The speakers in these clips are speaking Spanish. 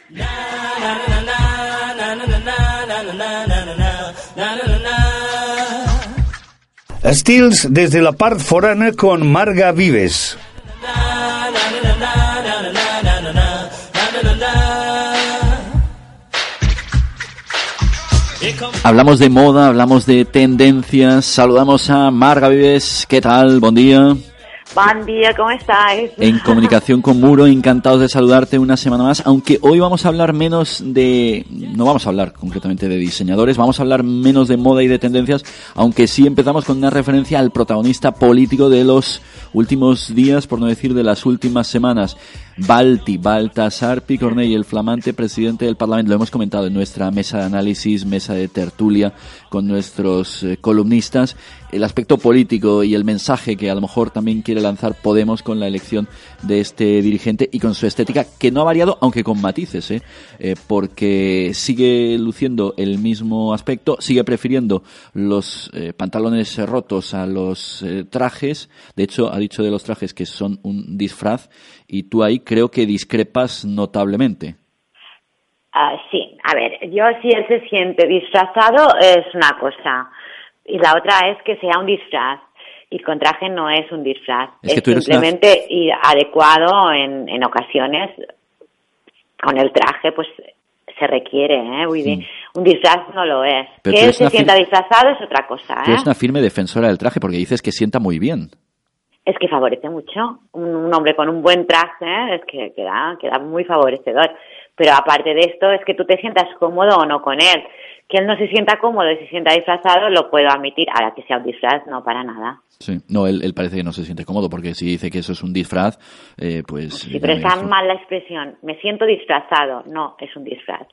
Stills desde la part forana con Marga Vives. Hablamos de moda, hablamos de tendencias. Saludamos a Marga Vives. ¿Qué tal? Buen día. Buen día, ¿cómo estáis? En comunicación con Muro, encantados de saludarte una semana más, aunque hoy vamos a hablar menos de... No vamos a hablar concretamente de diseñadores, vamos a hablar menos de moda y de tendencias, aunque sí empezamos con una referencia al protagonista político de los últimos días, por no decir de las últimas semanas. Baltasar Picornell, el flamante presidente del Parlamento. Lo hemos comentado en nuestra mesa de análisis, mesa de tertulia con nuestros columnistas. El aspecto político y el mensaje que a lo mejor también quiere lanzar Podemos con la elección de este dirigente y con su estética, que no ha variado, aunque con matices, porque sigue luciendo el mismo aspecto, sigue prefiriendo los pantalones rotos a los trajes. De hecho, ha dicho de los trajes que son un disfraz, y tú ahí creo que discrepas notablemente. Sí, a ver, yo si él se siente disfrazado es una cosa, y la otra es que sea un disfraz, y con traje no es un disfraz, es simplemente adecuado en ocasiones. Con el traje pues se requiere, un disfraz no lo es. Pero que él se sienta disfrazado es otra cosa. Tú eres una firme defensora del traje porque dices que sienta muy bien. Es que favorece mucho. Un hombre con un buen traje es que queda muy favorecedor. Pero aparte de esto, es que tú te sientas cómodo o no con él. Que él no se sienta cómodo y se sienta disfrazado, lo puedo admitir. Ahora que sea un disfraz, no, para nada. Sí, no, él parece que no se siente cómodo, porque si dice que eso es un disfraz, pues... Sí, pero está mal la expresión. Me siento disfrazado. No, es un disfraz.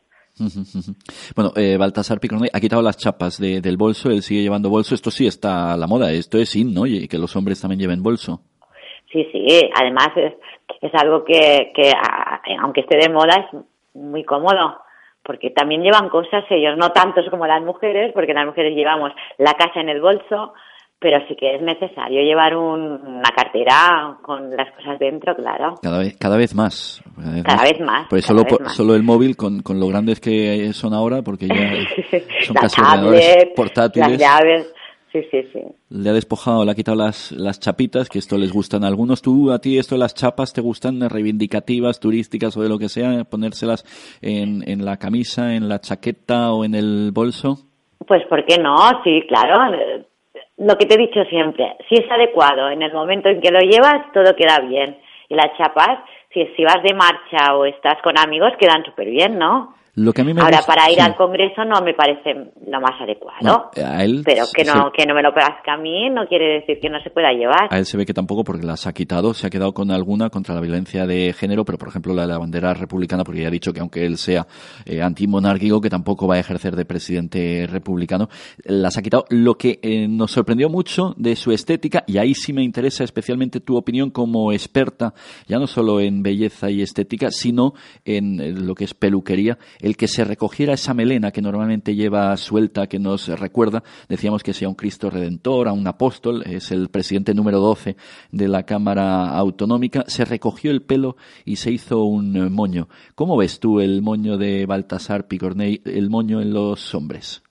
Bueno, Baltasar Picornell ha quitado las chapas del bolso, él sigue llevando bolso. Esto sí está a la moda, esto es in, ¿no? Y que los hombres también lleven bolso. Sí, además es algo que aunque esté de moda es muy cómodo, porque también llevan cosas ellos, no tantos como las mujeres, porque las mujeres llevamos la casa en el bolso, pero sí que es necesario llevar una cartera con las cosas dentro, claro. Cada vez más. Cada vez más. Pues solo el móvil, con lo grandes que son ahora, porque ya son casi tablet, ordenadores portátiles. Las llaves. Sí. Le ha despojado, le ha quitado las chapitas, que esto les gustan a algunos. ¿A ti esto de las chapas te gustan reivindicativas, turísticas o de lo que sea? ¿Ponérselas en la camisa, en la chaqueta o en el bolso? Pues ¿por qué no? Sí, claro. Lo que te he dicho siempre, si es adecuado en el momento en que lo llevas, todo queda bien. Y las chapas, si vas de marcha o estás con amigos, quedan súper bien, ¿no? Lo que a mí me Ahora, gusta, para ir al Congreso no me parece lo más adecuado. No, a él pero que no me lo parezca a mí no quiere decir que no se pueda llevar. A él se ve que tampoco, porque las ha quitado. Se ha quedado con alguna contra la violencia de género, pero por ejemplo la de la bandera republicana, porque ya ha dicho que aunque él sea antimonárquico, que tampoco va a ejercer de presidente republicano, las ha quitado. Lo que nos sorprendió mucho de su estética, y ahí sí me interesa especialmente tu opinión como experta, ya no solo en belleza y estética, sino en lo que es peluquería, el que se recogiera esa melena que normalmente lleva suelta, que nos recuerda, decíamos que sea un Cristo Redentor, a un apóstol, es el presidente número 12 de la Cámara Autonómica, se recogió el pelo y se hizo un moño. ¿Cómo ves tú el moño de Baltasar Picornell, el moño en los hombres?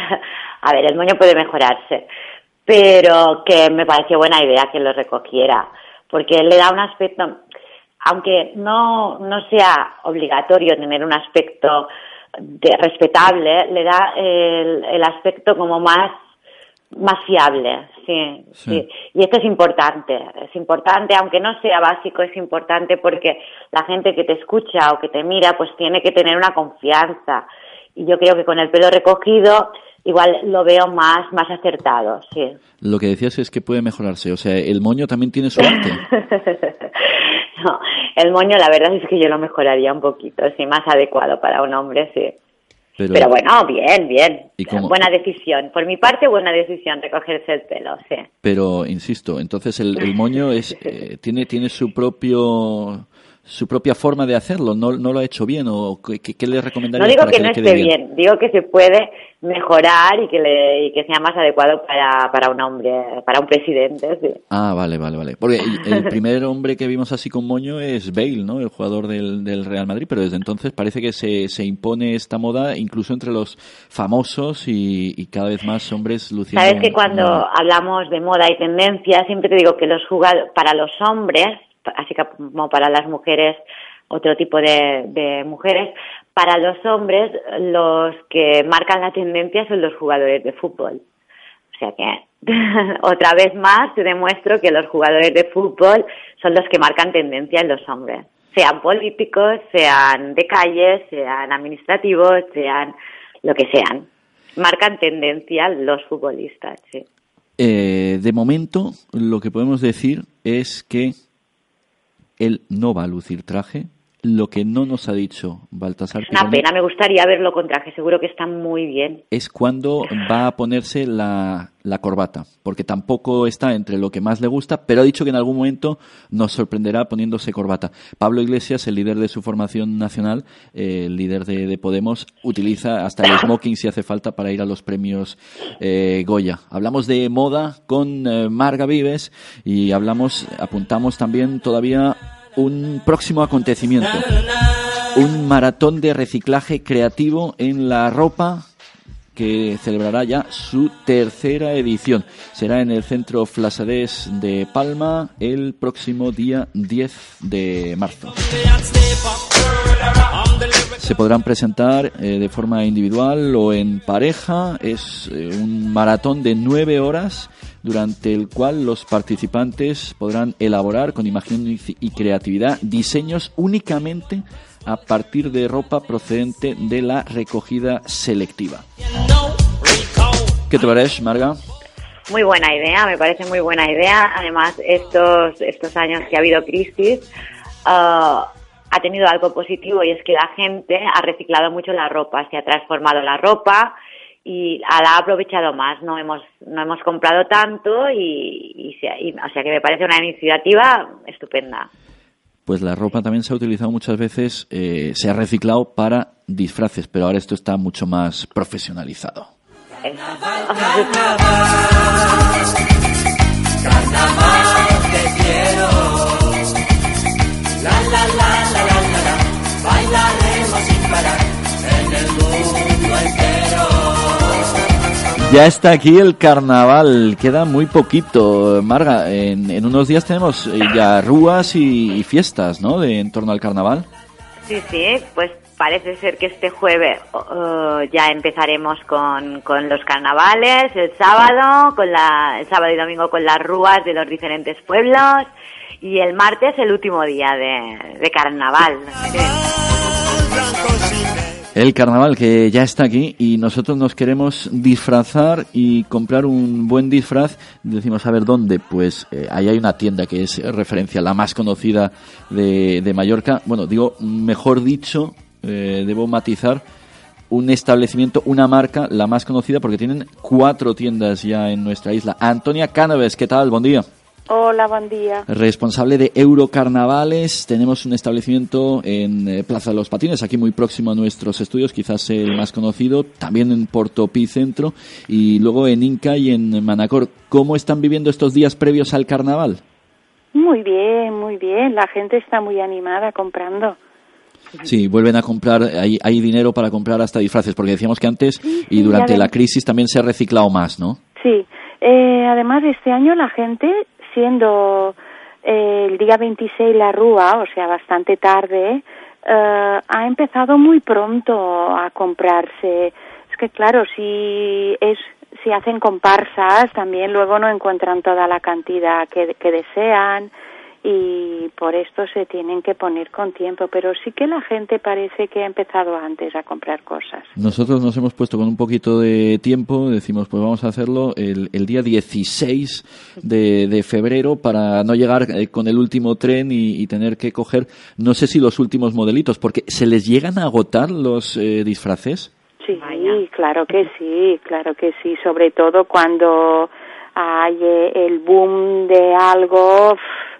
A ver, el moño puede mejorarse, pero que me pareció buena idea que lo recogiera, porque le da un aspecto, aunque no sea obligatorio tener un aspecto respetable, le da el aspecto como más fiable, sí. Y esto es importante, aunque no sea básico, es importante porque la gente que te escucha o que te mira, pues tiene que tener una confianza. Y yo creo que con el pelo recogido igual lo veo más acertado, sí. Lo que decías es que puede mejorarse, o sea, el moño también tiene su arte. No, el moño la verdad es que yo lo mejoraría un poquito, sí, más adecuado para un hombre, sí. Pero bueno, bien. Buena decisión. Por mi parte, buena decisión recogerse el pelo, sí. Pero, insisto, entonces el moño es tiene su propio su propia forma de hacerlo, no lo ha hecho bien, o ¿qué le recomendarías? No digo para que le no quede esté bien, digo que se puede mejorar y que sea más adecuado para un hombre, para un presidente. Sí. Ah, vale. Porque el primer hombre que vimos así con moño es Bale, ¿no? El jugador del Real Madrid, pero desde entonces parece que se impone esta moda incluso entre los famosos y cada vez más hombres luciendo. Sabes que cuando hablamos de moda y tendencia, siempre te digo que para los hombres, así como para las mujeres, otro tipo de mujeres, para los hombres los que marcan la tendencia son los jugadores de fútbol. O sea que otra vez más te demuestro que los jugadores de fútbol son los que marcan tendencia en los hombres, sean políticos, sean de calle, sean administrativos, sean lo que sean. Marcan tendencia los futbolistas, sí. De momento, lo que podemos decir es que él no va a lucir traje. Lo que no nos ha dicho Baltasar Pironi, una pena, me gustaría verlo con traje, seguro que está muy bien. Es cuando va a ponerse la corbata, porque tampoco está entre lo que más le gusta, pero ha dicho que en algún momento nos sorprenderá poniéndose corbata. Pablo Iglesias, el líder de su formación nacional, el líder de Podemos, utiliza hasta el smoking si hace falta para ir a los premios Goya. Hablamos de moda con Marga Vives y apuntamos también todavía un próximo acontecimiento, un maratón de reciclaje creativo en la ropa que celebrará ya su tercera edición. Será en el Centro Flassadés de Palma el próximo día 10 de marzo. Se podrán presentar de forma individual o en pareja. Es un maratón de 9 horas durante el cual los participantes podrán elaborar con imaginación y creatividad diseños únicamente a partir de ropa procedente de la recogida selectiva. ¿Qué te parece, Marga? Muy buena idea, me parece muy buena idea. Además, estos años que ha habido crisis, ha tenido algo positivo, y es que la gente ha reciclado mucho la ropa, se ha transformado la ropa y la ha aprovechado más. No hemos comprado tanto o sea que me parece una iniciativa estupenda. Pues la ropa también se ha utilizado muchas veces, se ha reciclado para disfraces, pero ahora esto está mucho más profesionalizado. Carnaval, te quiero. La, bailaremos sin parar en el mundo entero. Ya está aquí el carnaval, queda muy poquito, Marga. En unos días tenemos ya rúas y fiestas, ¿no? En torno al carnaval. Sí, pues parece ser que este jueves ya empezaremos con los carnavales, el sábado y domingo con las rúas de los diferentes pueblos, y el martes el último día de carnaval. Sí. El carnaval que ya está aquí y nosotros nos queremos disfrazar y comprar un buen disfraz. Decimos, a ver dónde, pues ahí hay una tienda que es referencia, la más conocida de Mallorca. Bueno, mejor dicho, debo matizar, un establecimiento, una marca, la más conocida, porque tienen 4 tiendas ya en nuestra isla. Antonia Cánovas, ¿qué tal? Buen día. Hola, buen día. Responsable de Eurocarnavales. Tenemos un establecimiento en Plaza de los Patines, aquí muy próximo a nuestros estudios, quizás el más conocido, también en Portopí Centro, y luego en Inca y en Manacor. ¿Cómo están viviendo estos días previos al carnaval? Muy bien. La gente está muy animada comprando. Sí, vuelven a comprar, hay dinero para comprar hasta disfraces, porque decíamos que antes y durante la crisis también se ha reciclado más, ¿no? Sí, además este año la gente, siendo el día 26 la rúa, o sea, bastante tarde, ha empezado muy pronto a comprarse. Es que claro, si hacen comparsas, también luego no encuentran toda la cantidad que desean, y por esto se tienen que poner con tiempo, pero sí que la gente parece que ha empezado antes a comprar cosas. Nosotros nos hemos puesto con un poquito de tiempo, decimos pues vamos a hacerlo el día 16 de febrero para no llegar con el último tren y tener que coger, no sé si los últimos modelitos, porque ¿se les llegan a agotar los disfraces? Sí, claro que sí, sobre todo cuando hay el boom de algo.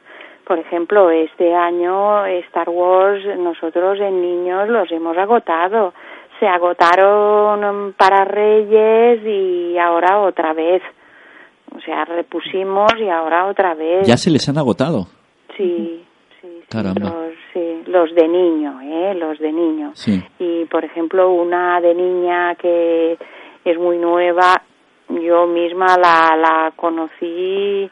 Por ejemplo, este año Star Wars, nosotros en niños los hemos agotado. Se agotaron para Reyes y ahora otra vez. O sea, repusimos y ahora otra vez. ¿Ya se les han agotado? Sí. Caramba. Los de niño, los de niño. Sí. Y, por ejemplo, una de niña que es muy nueva, yo misma la conocí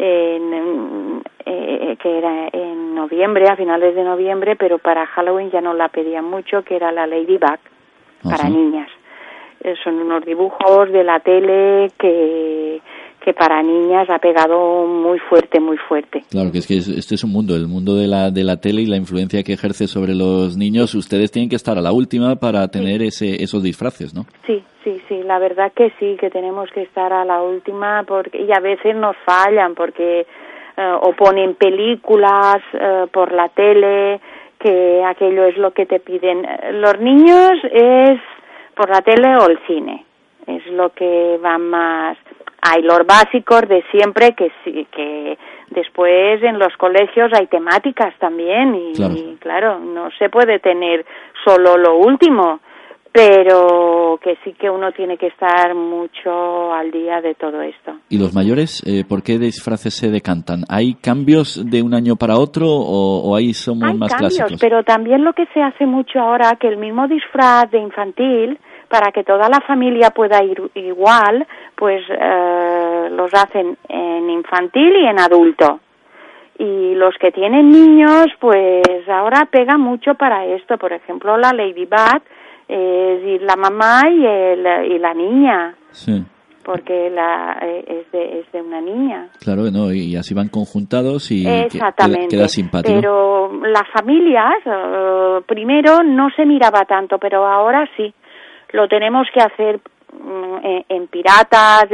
que era en noviembre, a finales de noviembre, pero para Halloween ya no la pedía mucho, que era la Ladybug, para niñas. Son unos dibujos de la tele que para niñas ha pegado muy fuerte, muy fuerte. Claro, que este es un mundo, el mundo de la tele y la influencia que ejerce sobre los niños. Ustedes tienen que estar a la última para tener esos disfraces, ¿no? Sí, la verdad que sí, que tenemos que estar a la última y a veces nos fallan porque o ponen películas por la tele, que aquello es lo que te piden. Los niños es por la tele o el cine, es lo que va más. Hay los básicos de siempre que sí, que después en los colegios hay temáticas también y claro, no se puede tener solo lo último, pero que sí que uno tiene que estar mucho al día de todo esto. ¿Y los mayores, por qué disfraces se decantan? ¿Hay cambios de un año para otro o ahí somos hay más cambios, clásicos? Pero también lo que se hace mucho ahora, que el mismo disfraz de infantil, para que toda la familia pueda ir igual, pues los hacen en infantil y en adulto. Y los que tienen niños, pues ahora pega mucho para esto. Por ejemplo, la Ladybug es ir la mamá y la niña. Sí. Porque es de una niña. Claro, ¿no? Y así van conjuntados y exactamente. Queda simpático. Pero las familias, primero no se miraba tanto, pero ahora sí. Lo tenemos que hacer en piratas,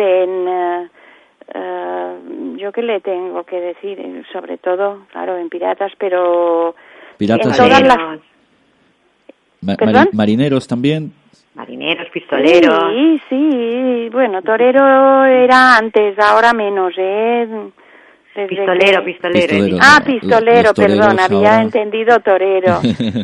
yo qué le tengo que decir, sobre todo, claro, en piratas, pero piratas en todas las... marineros también. Marineros, pistoleros. Sí, bueno, torero era antes, ahora menos, Pistolero. Pistolero, perdón, había entendido torero.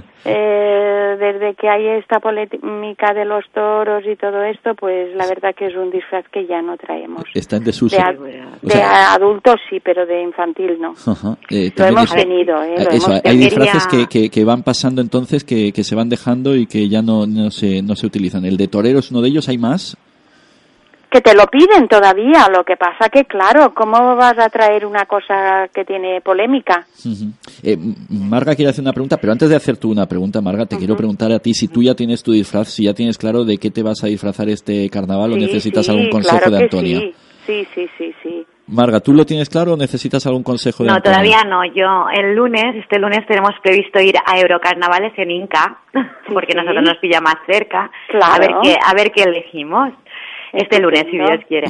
Desde que hay esta polémica de los toros y todo esto, pues la verdad que es un disfraz que ya no traemos. Está en desuso. De adultos sí, pero de infantil no. Lo hemos tenido. Hay disfraces que van pasando entonces, que se van dejando y que ya no se utilizan. El de torero es uno de ellos, ¿hay más? Que te lo piden todavía, lo que pasa que, claro, ¿cómo vas a traer una cosa que tiene polémica? Marga quiere hacer una pregunta, pero antes de hacer tú una pregunta, Marga, te quiero preguntar a ti si tú ya tienes tu disfraz, si ya tienes claro de qué te vas a disfrazar este carnaval o necesitas algún consejo de Antonia. Sí. Marga, ¿tú lo tienes claro o necesitas algún consejo de Antonia? No, todavía no. Yo este lunes tenemos previsto ir a Eurocarnavales en Inca, porque nosotros nos pilla más cerca, claro. a ver qué elegimos. Este lunes, si Dios quiere.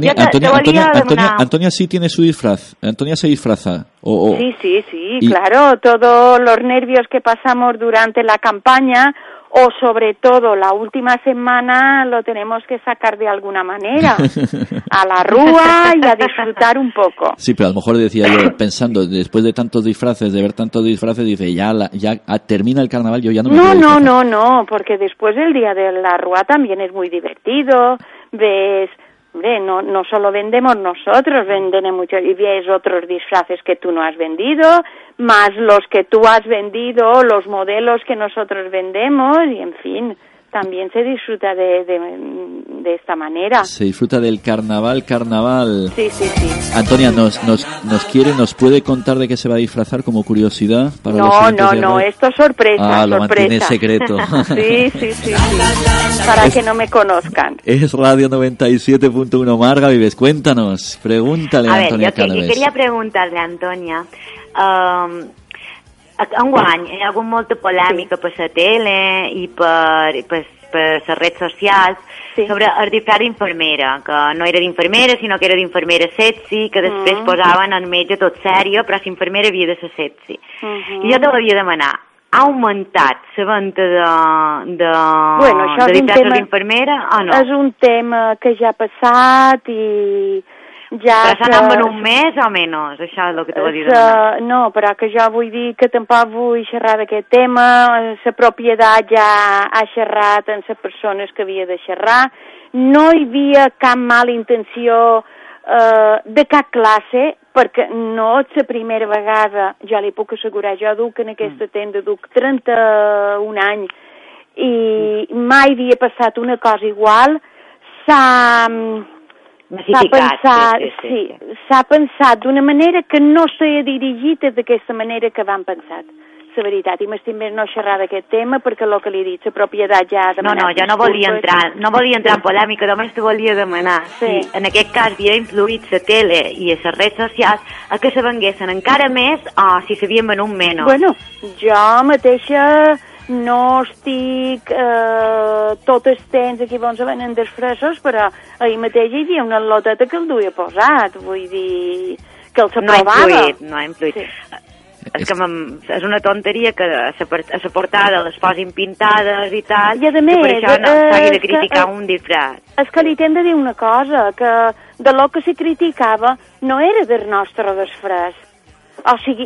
Antonia sí tiene su disfraz. Antonia se disfraza. Sí, claro. Todos los nervios que pasamos durante la campaña, o sobre todo la última semana, lo tenemos que sacar de alguna manera. A la rúa y a disfrutar un poco. Sí, pero a lo mejor decía yo, pensando, después de tantos disfraces, de ver tantos disfraces, dice, ya termina el carnaval, yo ya no me puedo disfrazar. No, porque después el día de la rúa también es muy divertido. Ves, no solo vendemos nosotros, venden mucho, y ves otros disfraces que tú no has vendido, más los que tú has vendido, los modelos que nosotros vendemos, y en fin, también se disfruta de esta manera. Se disfruta del carnaval. Sí. Antonia, ¿nos puede contar de qué se va a disfrazar como curiosidad? Para No, esto es sorpresa. Lo mantiene secreto. Sí. Para que no me conozcan. Es Radio 97.1, Marga Vives, cuéntanos, pregúntale a Antonia Cànoves. Jo queria preguntar-li a Antonia, enguany hi ha hagut molta polèmica per la tele i per les redes socials sobre el disfraz d'infermera, que no era d'infermera, sinó que era d'infermera sexy, que després posaven el metge tot sèrio, però l'infermera havia de ser sexy. I jo te volia demanar, ha augmentat la venda de disfrazos d'infermera o no? És un tema que ja ha passat i Però s'anava en un mes o menys? Això és el que t'ho vull dir. No, però que jo vull dir que tampoc vull xerrar d'aquest tema. La propietat ja ha xerrat amb les persones que havia de xerrar. No hi havia cap mala intenció de cap classe, perquè no és la primera vegada, ja li puc assegurar, jo duc en aquesta tenda, duc 31 anys, i mai havia passat una cosa igual. S'ha pensat, s'ha pensat d'una manera que no s'ha dirigit d'aquesta manera que van pensat. La veritat, i m'estim més no xerrar d'aquest tema perquè el que li he dit, la propietat ja ha demanat. No, jo no volia entrar en polèmica, només t'ho volia demanar. Si en aquest cas havia influït la tele i les redes socials a que se venguessin encara més o si s'havien venut menys. Bueno, jo mateixa no estic tot el temps aquí on se venen desfressos, però ahir mateix hi havia una loteta que el duia posat, vull dir que el s'aprovava. No ha influït. Sí. És que és una tonteria que a la portada les posin pintades i tal, i a més, que per això no s'hagi de criticar un disfraç. És que li hem de dir una cosa, que de lo que se criticava no era del nostre disfraç. O sigui,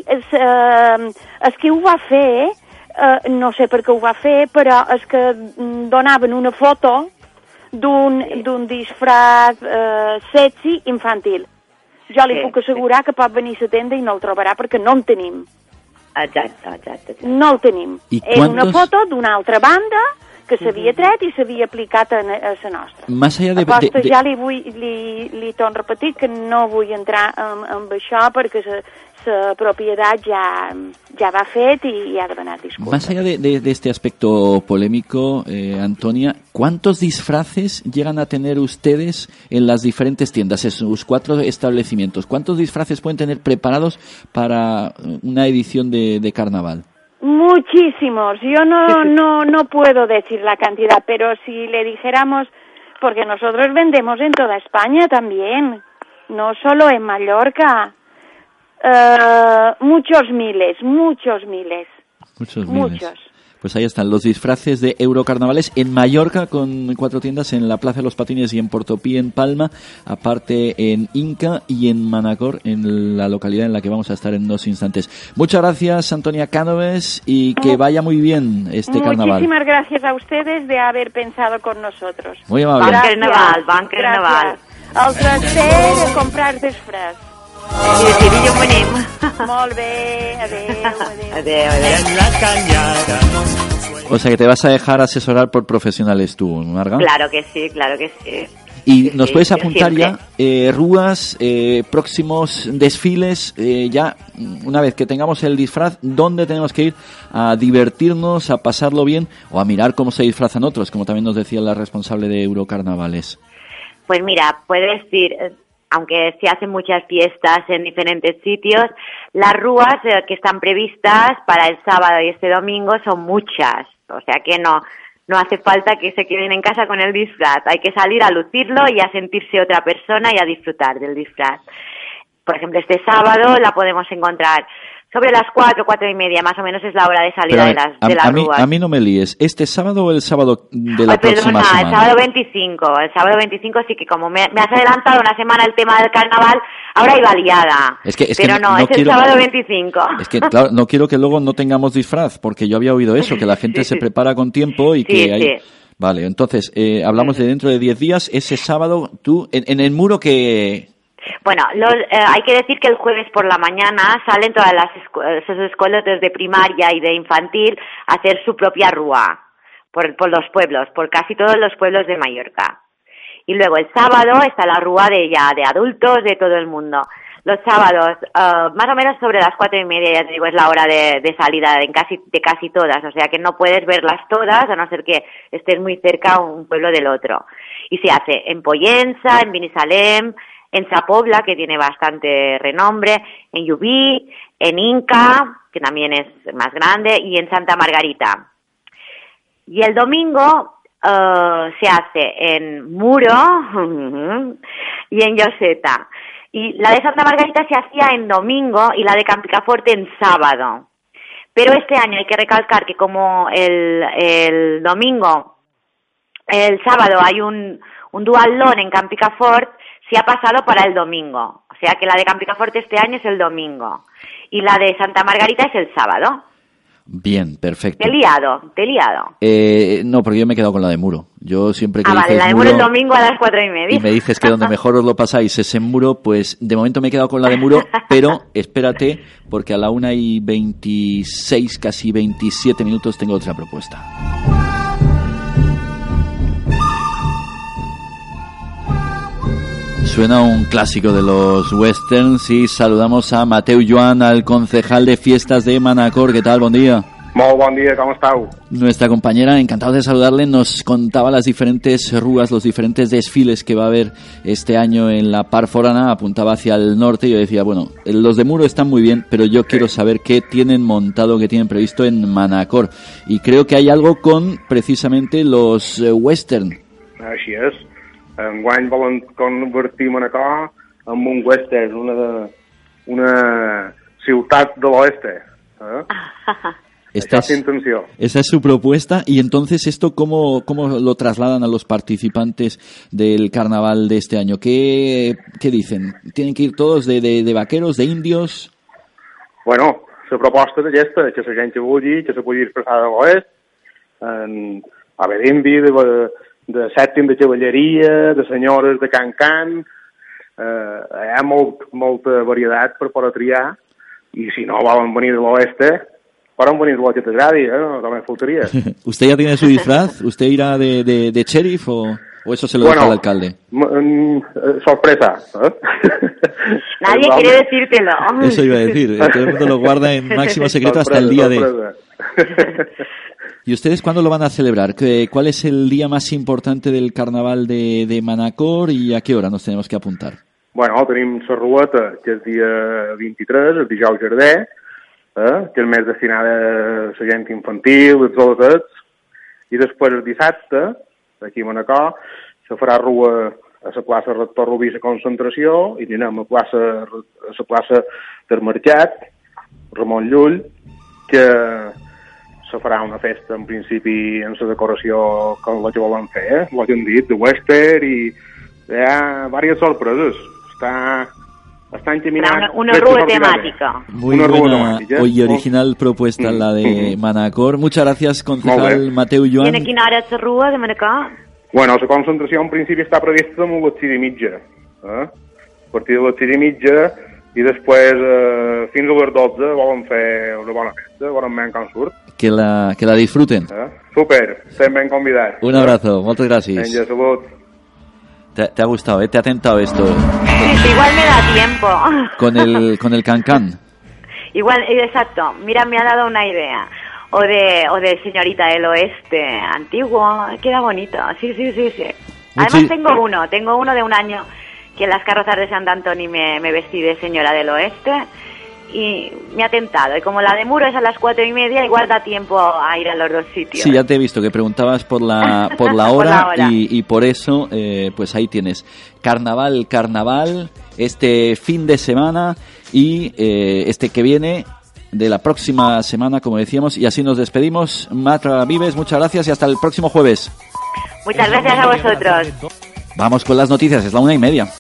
el que ho va fer, no sé per què ho va fer, però és que donaven una foto d'un disfraç sexy infantil. Jo li puc assegurar que pot venir a la tenda i no el trobarà perquè no en tenim. Exacte. No el tenim. Era una foto d'una altra banda que s'havia tret i s'havia aplicat a la nostra. Más allá de... Ja li torno a repetir que no vull entrar en això perquè la propietat ya va fet y ha de ganar disculpas. Más allá de este aspecto polémico, Antonia, ¿cuántos disfraces llegan a tener ustedes en las diferentes tiendas, en sus 4 establecimientos? ¿Cuántos disfraces pueden tener preparados para una edición de carnaval? Muchísimos. Yo no puedo decir la cantidad, pero si le dijéramos, porque nosotros vendemos en toda España también, no solo en Mallorca. Muchos miles. Pues ahí están los disfraces de Eurocarnavales en Mallorca, con 4 tiendas en la Plaza de los Patines y en Portopí, en Palma, aparte en Inca y en Manacor, en la localidad en la que vamos a estar en 2 instantes. Muchas gracias, Antonia Cánoves, y que vaya muy bien este carnaval. Muchísimas gracias a ustedes de haber pensado con nosotros. Muy amable. Bon carnaval. El placer de comprar disfraz. Sí, dilluns venim. Molt bé, adéu. En la cañada. O sea que te vas a dejar asesorar por profesionales tú, Marga. Claro que sí. Y nos puedes apuntar ya rúas, próximos desfiles, ya una vez que tengamos el disfraz, ¿dónde tenemos que ir a divertirnos, a pasarlo bien o a mirar cómo se disfrazan otros, como también nos decía la responsable de Eurocarnavales? Pues mira, puedes ir... Aunque se hacen muchas fiestas en diferentes sitios, las rúas que están previstas para el sábado y este domingo son muchas. O sea que no hace falta que se queden en casa con el disfraz. Hay que salir a lucirlo y a sentirse otra persona y a disfrutar del disfraz. Por ejemplo, este sábado la podemos encontrar sobre las 4:30, más o menos es la hora de salida de las rúas. A mí no me líes. ¿Este sábado o el sábado de la próxima semana? El sábado 25. El sábado 25 sí que como me has adelantado una semana el tema del carnaval, ahora iba liada. Es el sábado 25. Es que, claro, no quiero que luego no tengamos disfraz, porque yo había oído eso, que la gente se prepara con tiempo y que hay... Sí. Vale, entonces, hablamos de dentro de 10 días, ese sábado, tú, en el muro que... Bueno, hay que decir que el jueves por la mañana salen todas las escuelas de primaria y de infantil a hacer su propia rúa por los pueblos, por casi todos los pueblos de Mallorca. Y luego el sábado está la rúa de adultos de todo el mundo. Los sábados, más o menos sobre las 4:30, ya te digo, es la hora de salida de casi todas, o sea que no puedes verlas todas, a no ser que estés muy cerca un pueblo del otro. Y se hace en Pollença, en Binissalem, en Sa Pobla, que tiene bastante renombre, en Llubí, en Inca, que también es más grande, y en Santa Margarita. Y el domingo se hace en Muro y en Lloseta. Y la de Santa Margarita se hacía en domingo y la de Campicaforte en sábado. Pero este año hay que recalcar que como el sábado hay un duatlón en Campicafort, se ha pasado para el domingo. O sea que la de Campicaforte este año es el domingo. Y la de Santa Margarita es el sábado. Bien, perfecto. Te he liado. No, porque yo me he quedado con la de Muro. Yo siempre que vale, la de Muro el domingo a las 4:30. Y me dices que donde mejor os lo pasáis es en Muro, pues de momento me he quedado con la de Muro, pero espérate, porque a la 1:26, casi 27 minutos, tengo otra propuesta. Suena un clásico de los westerns y saludamos a Mateu Joan, al concejal de fiestas de Manacor. ¿Qué tal? Bon dia. Molt bon dia, com esteu? Nuestra compañera, encantado de saludarle, nos contaba las diferentes rúas, los diferentes desfiles que va a haber este año en la Part Forana, apuntaba hacia el norte y yo decía, bueno, los de Muro están muy bien, pero yo quiero saber qué tienen montado, qué tienen previsto en Manacor. Y creo que hay algo con precisamente los western. Així és. Enguany volen convertir Manacor en un western, una ciutat de l'oeste. Esa es su propuesta. Y entonces, ¿esto cómo lo trasladan a los participantes del carnaval de este año? ¿Qué dicen? ¿Tienen que ir todos de vaqueros, de indios? Bueno, la proposta és aquesta, que la gent que vulgui, que se pugui expressar de l'oest, a haver d'indi, de sèptim de cavalleria, de senyores de can-can, hi ha molta varietat per poder triar, i si no volen venir de l'oeste, poden venir de lo que t'agradi, no me faltaría. ¿Usted ya tiene su disfraz? ¿Usted irá de sheriff o eso se lo deja al alcalde? Sorpresa. Nadie quiere decírtelo. Eso iba a decir, todo el mundo lo guarda en máximo secreto hasta el día de... ¿Y ustedes cuándo lo van a celebrar? ¿Cuál es el día más importante del carnaval de Manacor y a qué hora nos tenemos que apuntar? Bueno, tenim la rueta, que és dia 23, el dijous jardí, que el mes destinat a la gent infantil, els adolescents, i després el dissabte, aquí a Manacor, se farà rua a la plaça Rector Rubí la concentració, i anem a la plaça del Mercat, Ramon Llull, que se farà una festa, en principi, en la decoració com la que volen fer, el que hem dit, de western, i hi ha diverses sorpreses. Està encaminat... Una rua temática. Muy buena y original propuesta la de Manacor. Muchas gracias, concejal Mateu Joan. I a quina hora és la rua de Manacor? Bueno, la concentració en principi està prevista a les 6:30. A partir de les 6:30 i després fins a les 12 volen fer una bona festa, volen veure com surt. Que la disfruten. Super, estem ben convidats. Un abrazo, muchas gracias. Venga, salud. Te ha gustado, te ha tentado esto. Sí, igual me da tiempo. Con el can-can. Igual, exacto. Mira, me ha dado una idea. O de Señorita del Oeste antiguo, queda bonito. Sí. Además tengo uno de un año que en las carrozas de Sant Antoni me vestí de Señora del Oeste y me ha tentado. Y como la de Muro es a las 4:30, igual da tiempo a ir a los dos sitios. Sí, ya te he visto que preguntabas por la hora, y por eso, pues ahí tienes. Carnaval, este fin de semana y este que viene de la próxima semana, como decíamos, y así nos despedimos. Marga Vives, muchas gracias y hasta el próximo jueves. Muchas gracias a vosotros. Vamos con las noticias, es la 1:30.